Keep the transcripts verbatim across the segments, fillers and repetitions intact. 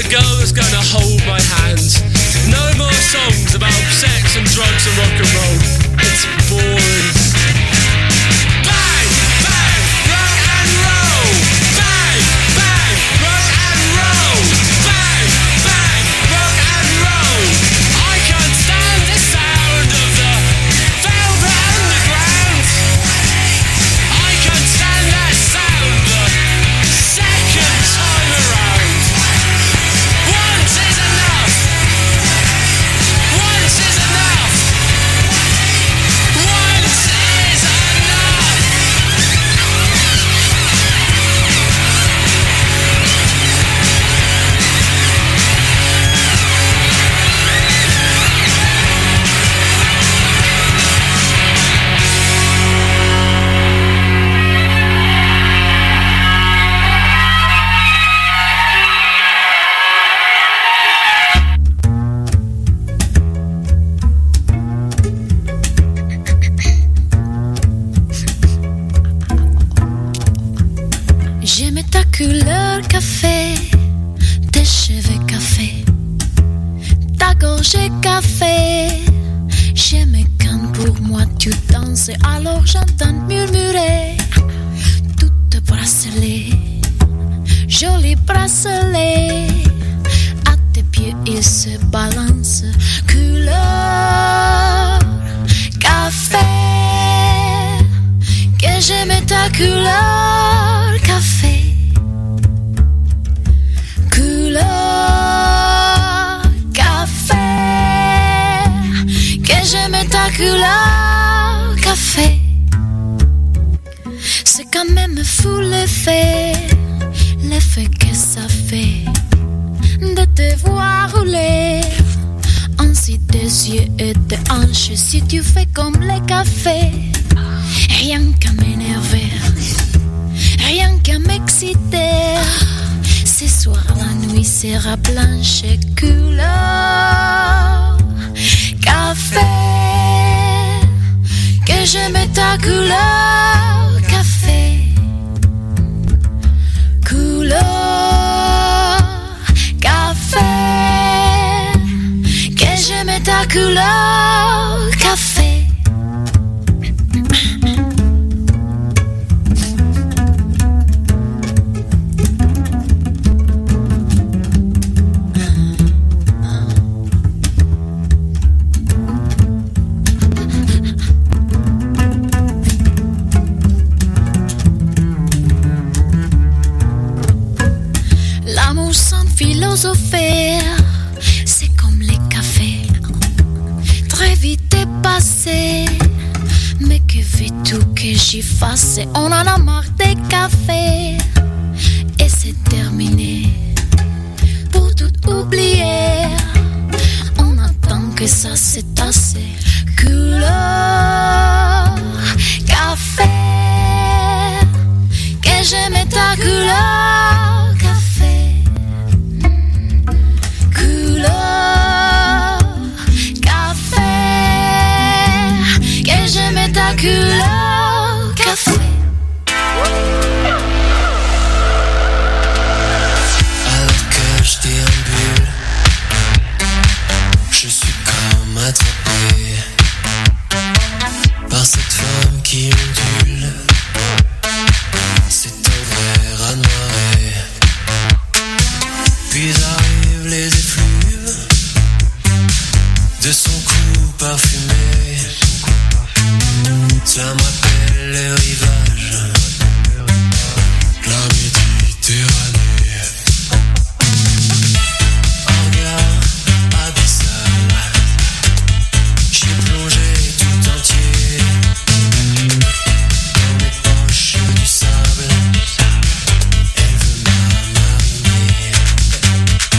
girl that's gonna hold my hand. No more songs about sex and drugs and rock and roll. It's boring. Bang, bang, rock and roll. Bang, bang, rock and roll. Bang, bang, rock and roll. I can't stand the sound of the velvet underground. I can't stand that sound the second time around. Once is enough. Once is enough. Once is enough. J'aimais ta couleur café, tes cheveux café, ta gorge café. J'aimais quand pour moi tu danses, alors j'entends murmurer tout te bracelet, joli bracelet. À tes pieds il se balance, couleur café. Que j'aimais ta couleur café, couleur café. Que j'aimais ta couleur café. C'est quand même fou l'effet, l'effet que ça fait de te voir rouler ainsi des yeux et des hanches. Si tu fais comme les cafés, rien qu'à m'énerver, rien qu'à m'exciter. Ce soir la nuit sera blanche, couleur café. Que j'aimais ta couleur café, couleur café. Que j'aimais ta couleur café. L'amour sans philosopher, c'est comme les cafés, très vite est passé. Mais que veux-tu que j'y fasse? On en a marre des cafés et c'est terminé. Pour tout oublier, on attend que ça se tasse. Couleur café, que j'aimais ta couleur café, couleur café. Que j'aimais ta couleur café. Alors que je déambule, je suis comme attrapé par cette femme qui ondule, cet horaire anoiré. Puis arrivent les effluves de son cou parfumé. Cela me rappelle les rivages de la Méditerranée. Un regard abyssal, j'y ai plongé tout entier. Dans mes poches du sable, elle veut m'amariner.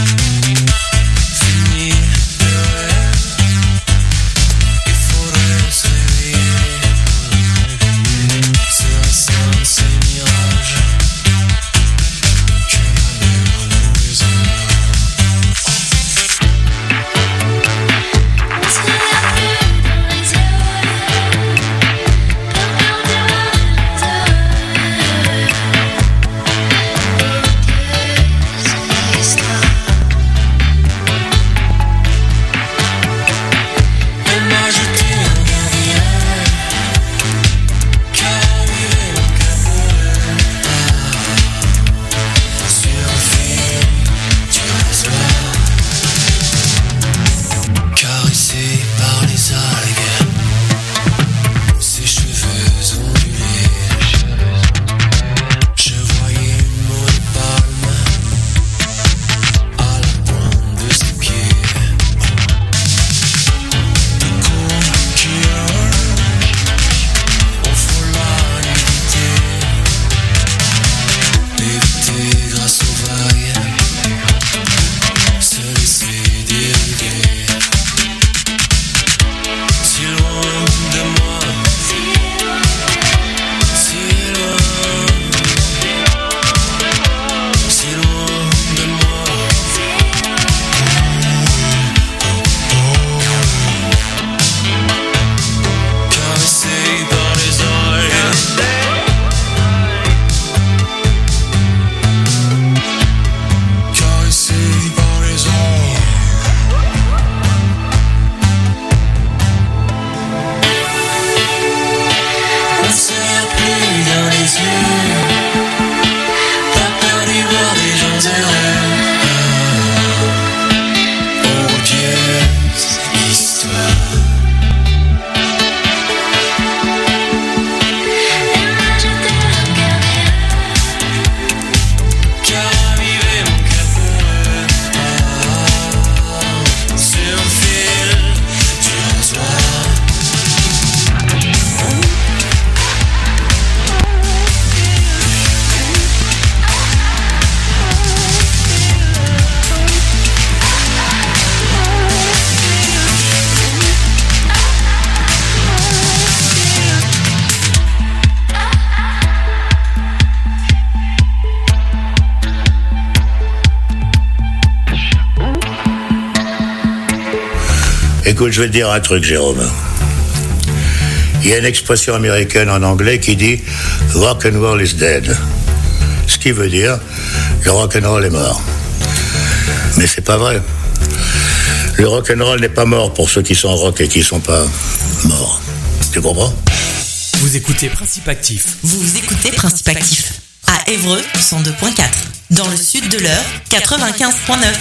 Écoute, je vais te dire un truc, Jérôme. Il y a une expression américaine en anglais qui dit « rock and roll is dead ». Ce qui veut dire « le rock and roll est mort ». Mais c'est pas vrai. Le rock and roll n'est pas mort pour ceux qui sont rock et qui sont pas morts. Tu comprends ? Vous écoutez Principe Actif. Vous écoutez Principe Actif à Évreux cent deux point quatre, dans le sud de l'Eure quatre-vingt-quinze point neuf.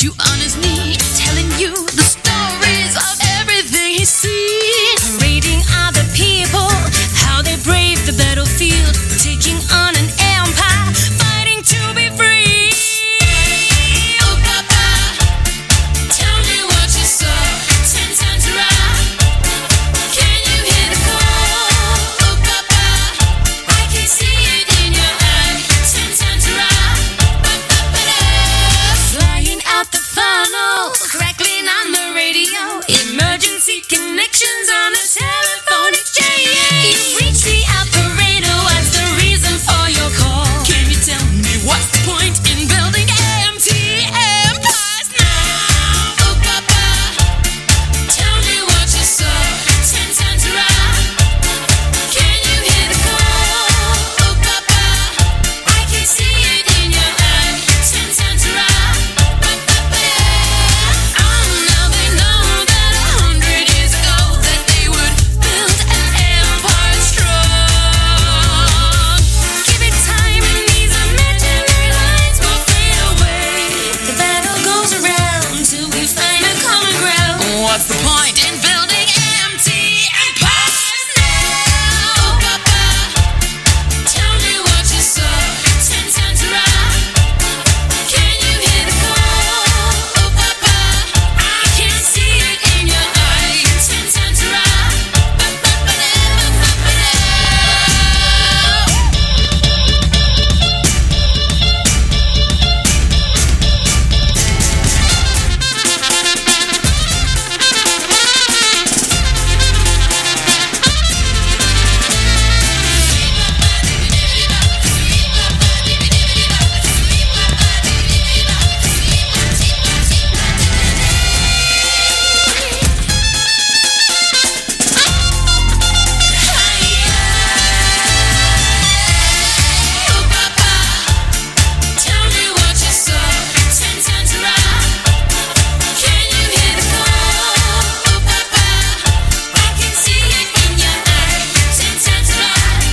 to honest me, telling you the stories of everything he sees. Parading other people, how they brave the battlefield, taking on an empire, fighting to be free. Oh Papa, tell me what you saw ten times around. Can you hear the call? Oh Papa, I can see it in your eye. Ten times around. Flying out the funnel, crackling on the radio, emergency connections on a telephone exchange. You reach the operator, what's the reason for your call? Can you tell me what's the point in building empty empires now? Oh Papa, tell me what you saw ten times around. Can you hear the call? Oh Papa, I can see it in your eye. Ten times around. Oh, now they know that a hundred years ago that they would build an empire strong. Give it time and these imaginary lines will fade away. The battle goes around till we find a common ground. What's the point in building empty empires now? Oh Papa, tell me what you saw ten times around. Can you hear the call? Oh Papa, I can see it in your eye. Ten times around. Oh Papa, tell me what you saw ten times around. Can you hear the call? Oh Papa, I can see it in your eye. Ten times around.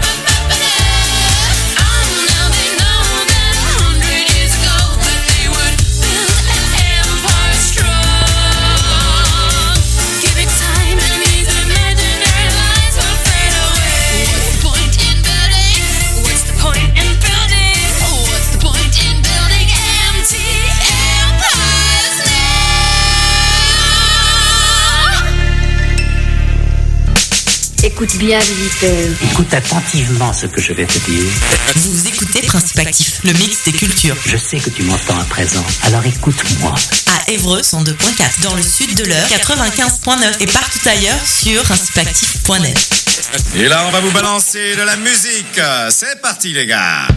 Oh, now they know that a hundred years ago that they would build an empire strong. Give it time and these imaginary lines will fade away. What's the point in building? What's the point in building? What's the point in building empty empires now? Écoute bien, visiteur. Écoute attentivement ce que je vais te dire. Vous écoutez Principe Actif, le mix des cultures. Je sais que tu m'entends à présent, alors écoute-moi. À Évreux cent deux point quatre, dans le sud de l'Eure quatre-vingt-quinze point neuf et partout ailleurs sur principe actif point net. Et là, on va vous balancer de la musique. C'est parti, les gars.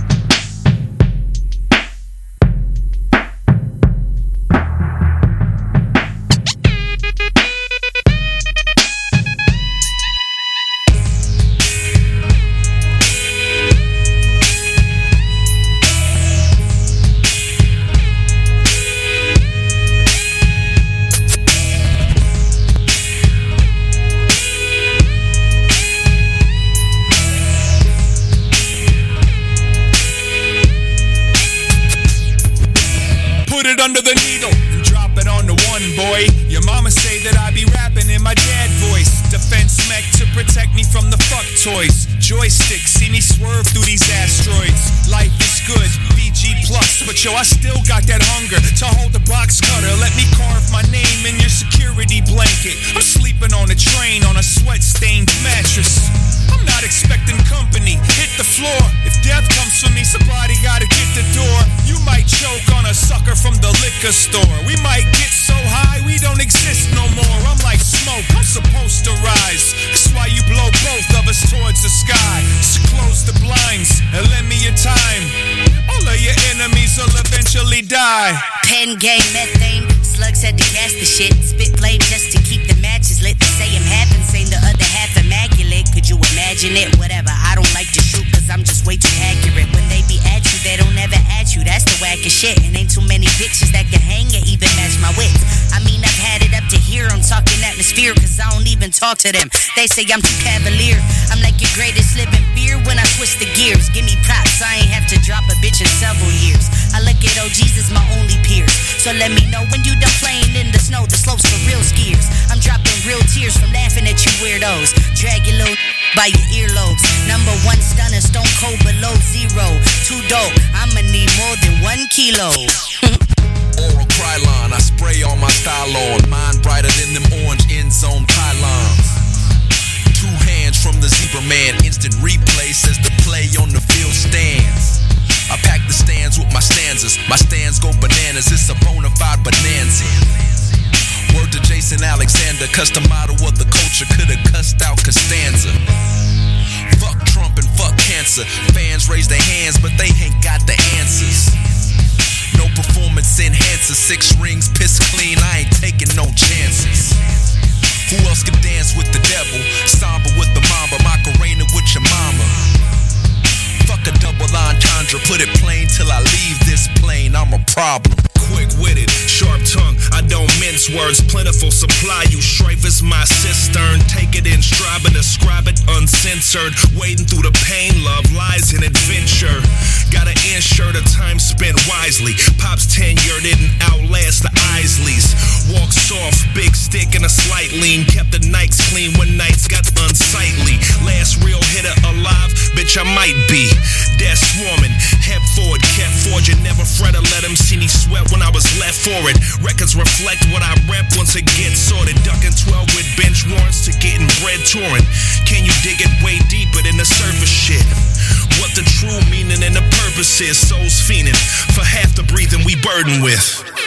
Put it under the needle and drop it on the one, boy. Your mama say that I be rapping in my dad voice. Defense mech to protect me from the fuck toys. Joystick, see me swerve through these asteroids. Life is good, B G plus, but yo, I still got that hunger to hold the box cutter. Let me carve my name in your security blanket. I'm sleeping on a train on a sweat-stained mattress. I'm not expecting company, hit the floor. If death comes for me, somebody gotta get the door. You might choke on a sucker from the liquor store. We might get so high we don't exist no more. I'm like smoke, I'm supposed to rise. That's why you blow both of us towards the sky. So close the blinds and lend me your time. All of your enemies will eventually die. Pen game, methane, slugs had to gas the shit. Spit flame just to keep the matches lit. They say I'm half insane, the other half immaculate. Could you imagine it? Whatever, I don't like to shoot cause I'm just way too accurate. When they be at you, they don't ever at you. That's the wackest shit. And ain't too many bitches that can hang or even match my wits. I mean, I've had it up to here. I'm talking atmosphere cause I don't even talk to them. They say I'm too cavalier. I'm like your greatest living beer when I twist the gears. Give me props, I ain't have to drop a bitch in several years. I look at O Gs as my only peers. So let me know when you done playing in the snow. The slopes for real skiers. I'm dropping real tears from laughing at you weirdos. Drag your little by your earlobes. Number one stunner, stone cold below zero. Too dope, I'ma need more than one kilo. Oral Krylon, I spray all my style on. Mine brighter than them orange end zone pylons. Two hands from the zebra man. Instant replay says the play on the field stands. I pack the stands with my stanzas. My stands go bananas. It's a bona fide bonanza. Word to Jason Alexander. Custom model of the culture. Could've cussed out Costanza. Fuck Trump and fuck cancer. Fans raise their hands, but they ain't got the answers. No performance enhancer. Six rings, piss clean. I ain't taking no chances. Who else could dance with the devil? Samba with the mamba. Macarena with your mama. Fuck a double entendre. Put it plain till I leave this plane. I'm a problem. Quick-witted, sharp tongue, I don't mince words. Plentiful supply, you strife is my cistern. Take it in stride, but describe it uncensored. Wading through the pain, love, lies, and adventure. Gotta ensure the time spent wisely. Pop's tenure didn't outlast the Isleys. Walk soft, big stick and a slight lean. Kept the nights clean when nights got unsightly. Last real hitter alive, bitch I might be. Death swarming, head forward, kept forging. Never fret or let him see me sweat when I was left for it. Records reflect what I rep once it gets sorted. Ducking twelve with bench warrants to getting bread touring. Can you dig it way deeper than the surface shit? What the true meaning and the purpose is. Souls fiending for half the breathing we burden with.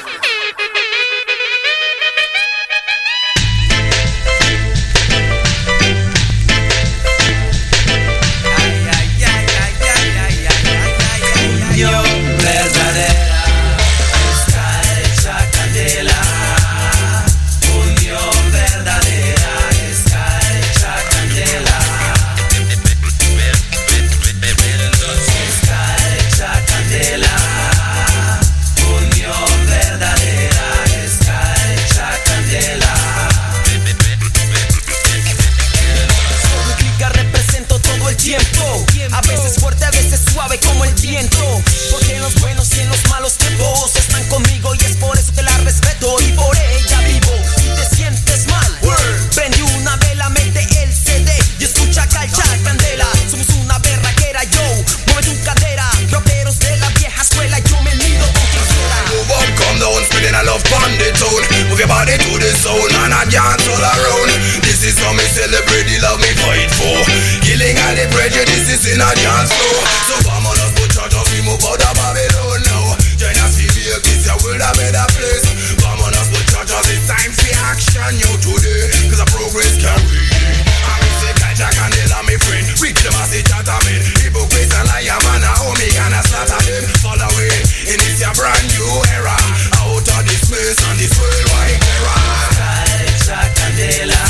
A veces fuerte, a veces suave como el viento. Porque en los buenos y en los malos tiempos están conmigo y es por eso que la respeto y por ella vivo. Si te sientes mal, word. Prende una vela, mete el C D y escucha Calcha Candela. Somos una berraquera, yo, mueve tu cadera. Raperos de la vieja escuela, yo me mido con quien quiera. Move up, come down, spinning a love on the tune. Move your body to the zone and I dance all around. This is how me celebrate the love me fight for. Killing all the prejudices in a dance floor. So vámonos muchachos, we move out of Babylon now. Join us to make this a world a better place. Vámonos muchachos, it's time for action yo today. Cause the progress can read. I'm say Calcha Candela, my friend. Reach the massive chatter man. Hypocrites and liar man, how me gonna slaughter them. Follow it, and it's a brand new era. Out of this mess and this worldwide terror. Calcha Candela,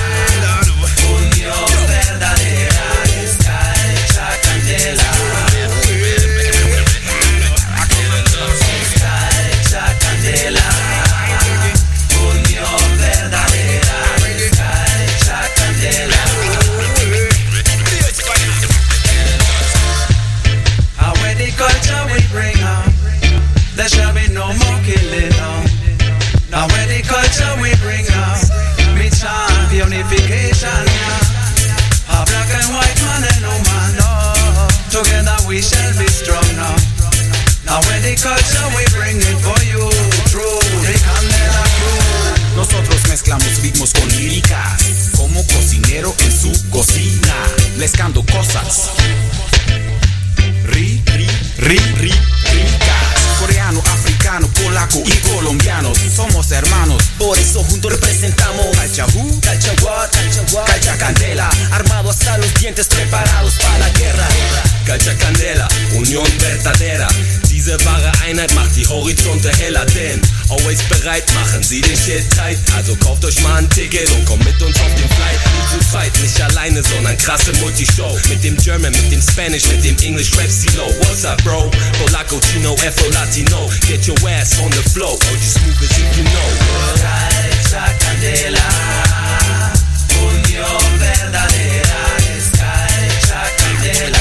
unión verdadera. Es Calcha Candela. Calcha Candela, unión verdadera. Es Calcha Candela. And when the culture we bring on, there shall be no more killing on. Now when the culture we bring on, me chant unification, yeah. A black and white man and no man, no. Together we shall be strong now. Now when the culture we bring it for you, true, the Candela crew. Nosotros mezclamos ritmos con líricas, como cocinero en su cocina, mezclando cosas. Ri, ri, ri, ri, ricas. Coreano, africano, polaco y colombiano, somos hermanos, por eso juntos representamos Calcha who, Calcha what, Calcha Candela, armado hasta los dientes, preparados para la guerra. Calcha Candela, Union verdadera. Diese wahre Einheit macht die Horizonte heller, denn always bereit machen sie den Shit tight. Also kauft euch mal ein Ticket und kommt mit uns auf den Flight. Nicht zu zweit, nicht alleine, sondern krasse Multishow. Mit dem German, mit dem Spanish, mit dem English Rap C-Lo. What's up, bro? Polaco, Chino, Afro, Latino. Get your ass on the flow, or just move as if you know. Calcha Candela, unión verdadera. Es Calcha Candela.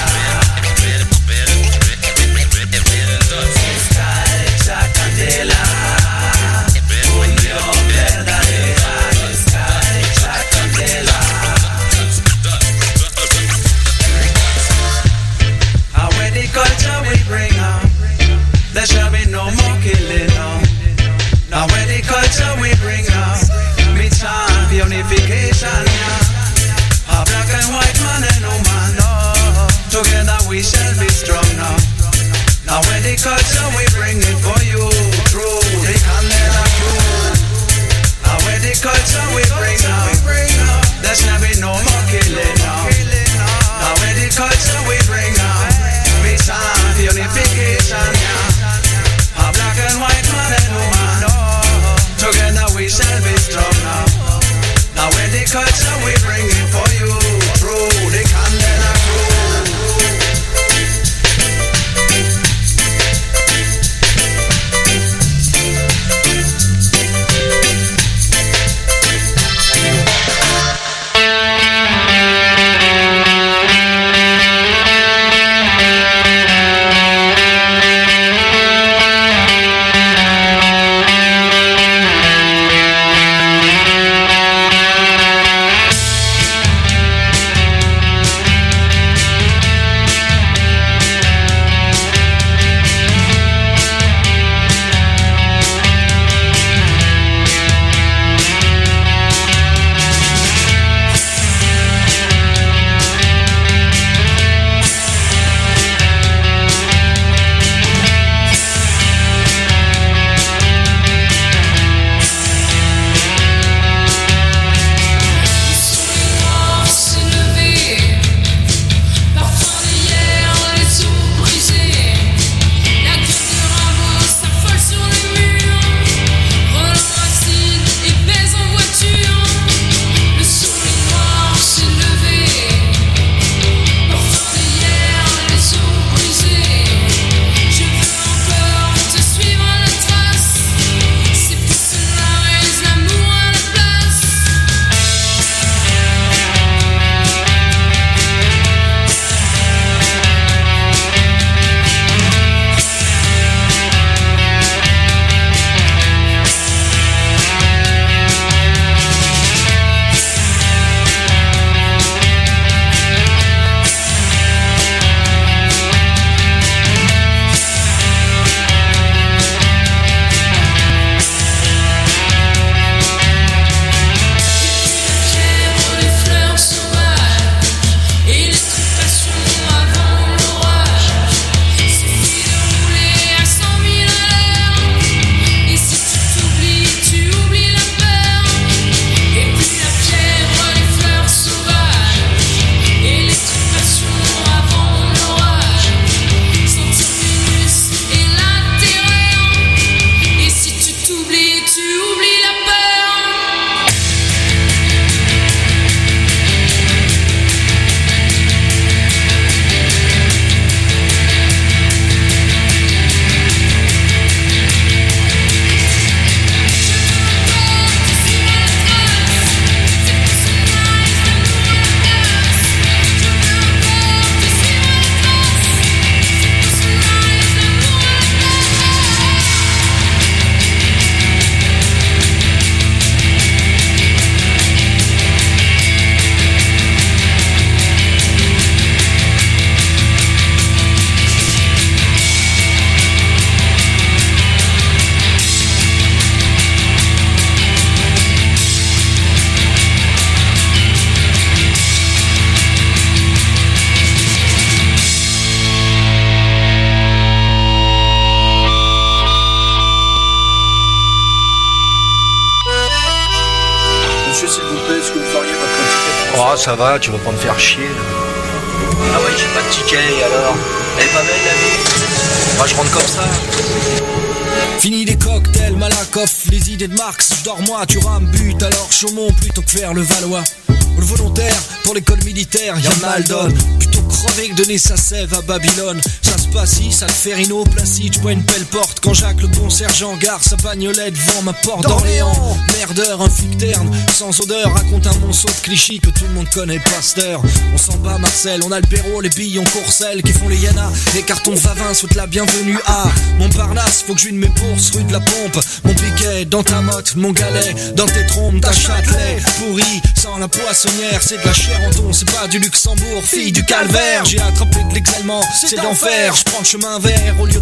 Calcha Candela. Now where the culture we bring it for you through the Candela crew. Now where the culture we bring out, there shall be no more killing now. Now where the culture we bring out, we chant unification, yeah. A black and white man and woman, oh, together we shall be strong now. Now where the culture we bring it for you through the Candela crew. Oh, ça va, tu vas pas me faire chier là. Ah ouais, j'ai pas de ticket, alors. Elle est pas belle la vie. Moi je rentre comme ça. Fini les cocktails, Malakoff, les idées de Marx. Dors-moi, tu rames, but, alors Chaumont plutôt que faire le Valois. Le volontaire pour l'école militaire, y'a mal donne. Plutôt crever que donner sa sève à Babylone. Ça se passe si, ça te fait Rino, Placide, j'bois une pelle porte. Quand Jacques le bon sergent gare sa bagnolette devant ma porte d'Orléans. Merdeur, un flic terne, sans odeur, raconte un monceau de clichés que tout le monde connaît, Pasteur. On s'en bat Marcel, on a le Perrault, les billes en courcelle qui font les Yana. Les cartons Vavin souhaitent la bienvenue à Montparnasse, faut que je de mes bourses rue de la Pompe. Mon piquet dans ta motte, mon galet dans tes trompes, ta Châtelet pourri sans la poissonnière. C'est de la chair en ton, c'est pas du Luxembourg, fille du calvaire. J'ai attrapé de l'exalement, c'est d'enfer. Je prends le chemin vert au lieu